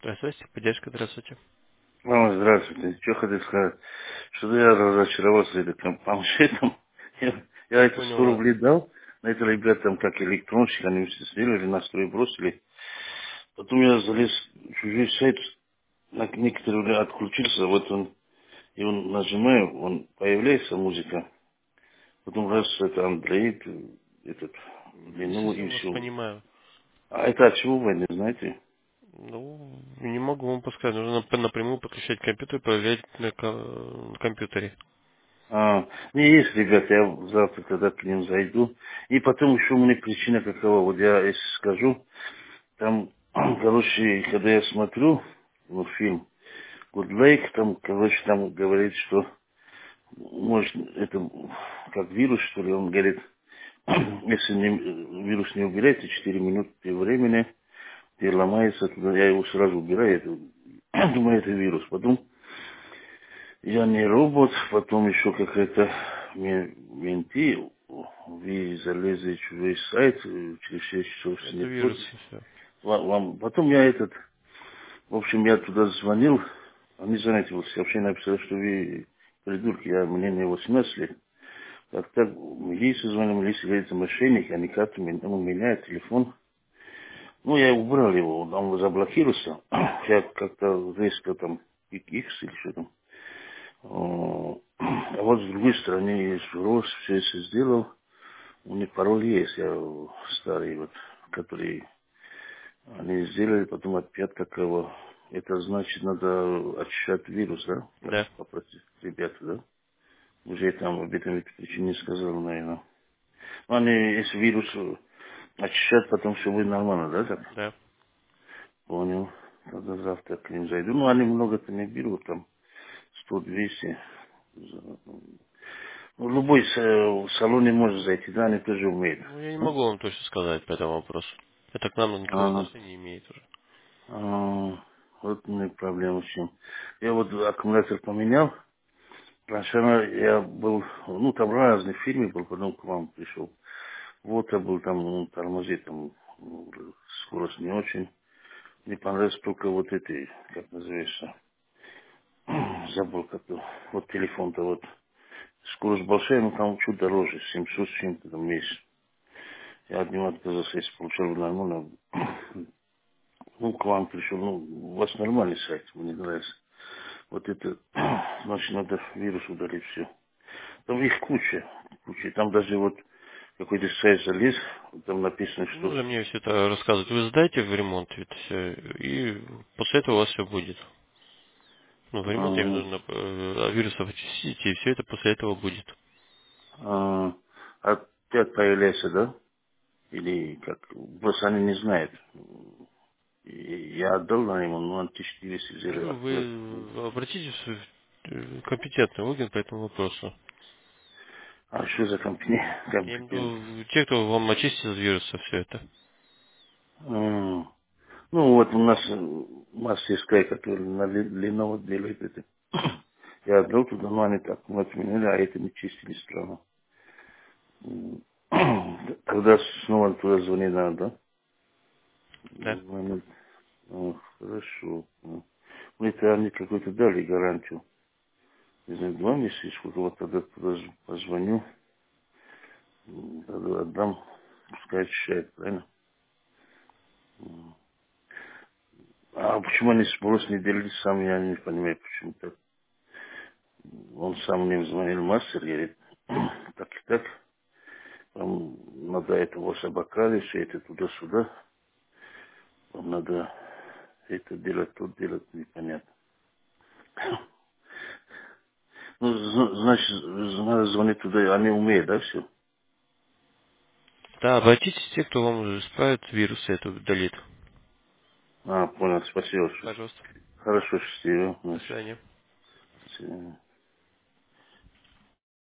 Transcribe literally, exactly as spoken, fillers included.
Здравствуйте, поддержка, здравствуйте. Мама, здравствуйте. Что хотел сказать? Что я разочаровался этим планшетом. Я, я Не это понял сто вас. рублей дал. На это ребята там как электронщик, они все сделали, настрой бросили. Потом я залез в чужой сайт, на некоторые отключился, вот он, и он нажимаю, он появляется музыка. Потом раз это Android, этот, Не Lenovo и совсем вас все. понимаю. А это от чего вы не знаете? Ну, не могу вам подсказать. Нужно нап- напрямую подключать компьютер и проверять на, ко- на компьютере. А, не есть, ребят, я завтра тогда к ним зайду. И потом еще у меня причина какова, вот я если скажу, там, короче, когда я смотрю ну, фильм Good Lake, там, короче, там говорит, что, может, это как вирус, что ли, он говорит, если не- вирус не убираете четыре минуты времени, и ломается, тогда я его сразу убираю, это, думаю, это вирус. Потом я не робот, потом еще какая-то ме- менты, вы залезли в чужой сайт, э, через шесть часов Это не вирус платите. и все. Ва- Вам, потом я этот, в общем, я туда звонил, они, знаете, вот сообщение написали, что вы придурки, я, мне не восемнадцать лет. Так, так, милиция звонил, милиция говорит, это мошенники, они карту мен- у меня телефон. Ну, я убрал его, он заблокировался. Я как-то резко там, X или что там. О, А вот с другой стороны, есть Рос, все это сделал. У них пароль есть, я старый, вот, который они сделали, потом опять такого. Это значит, надо очищать вирус, да? Так Да. попросить ребята, да? Уже я там об этом причине не сказал, наверное. Ну, они, если вирус очищать, потом все будет нормально, да? Так? Да. Понял. Тогда завтра к ним зайду. Ну, они много-то не берут, там сто двести. В любой с- салоне можно зайти, да, они тоже умеют. Ну, я не М? могу вам точно сказать по этому вопросу. Это к нам никакого А, отношения не имеет уже. а, вот не проблема в чем. Я вот аккумулятор поменял. Раньше она- я был, ну, там разные фирмы был, потом к вам пришел. Вот я был там, ну, тормозит, там, ну, скорость не очень. Мне понравилось только вот эти, как называется, забыл как-то, вот телефон-то вот. Скорость большая, но там чуть дороже, семьсот с чем-то там месяц. Я от него отказался, если получал бы нормально. Ну, к вам пришел, ну, у вас нормальный сайт, мне нравится. Вот это, значит, надо вирус удалить все. Там их куча, куча. Там даже вот какой-то сайт залез, там написано, Не что... надо мне все это рассказывать. Вы сдайте в ремонт это все, и после этого у вас все будет. Ну, в ремонт я имею в а, виду, на- э, вирусов очистите, и все это после этого будет. а, опять появляется, да? Или как? Просто они не знают. И я отдал на ему, но он тысяча двести взяли Говорю, аккурат. вы обратитесь в э, компетентный орган по этому вопросу. А что за компания? Я имею в Компетент. виду, те, кто вам очистит от вируса все это. А, Ну, вот у нас э, мастерская, которая на Ли- Lenovo делает это. Я отдал туда, но они так вот меня, а это не чистили страну. М. Тогда снова туда звонить надо, да? Да. Звонить. А, Хорошо. А. Ну, это они какой-то дали гарантию. Не знаю, два месяца, сколько вот тогда туда з- позвоню, м, тогда отдам, пускай очищает, правильно? М. А почему они спрос не делили сам, я не понимаю, почему так. Он сам мне звонил мастер, говорит, так и так, вам надо это ваши бокалы, все это туда-сюда, вам надо это делать, то делать, непонятно. Ну, зна- значит, надо звонить туда, они умеют, да, все? Да, обратитесь те, кто вам уже исправит вирус, это удалит. А, понял, спасибо. Пожалуйста. Хорошо, счастливо. До Значит, свидания. до свидания.